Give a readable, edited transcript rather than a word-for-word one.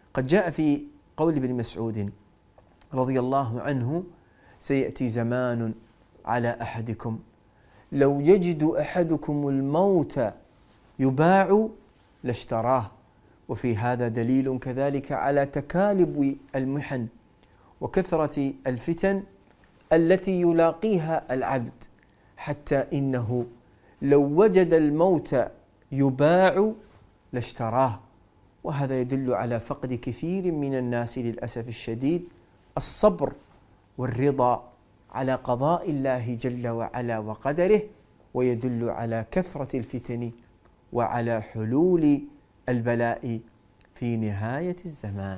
قد جاء في قول ابن مسعود رضي الله عنه: سيأتي زمان على أحدكم لو يجد أحدكم الموت يباع لاشتراه. وفي هذا دليل كذلك على تكالب المحن وكثرة الفتن التي يلاقيها العبد، حتى إنه لو وجد الموت يباع لاشتراه. وهذا يدل على فقد كثير من الناس للأسف الشديد الصبر والرضا على قضاء الله جل وعلا وقدره، ويدل على كثرة الفتن وعلى حلول البلاء في نهاية الزمان.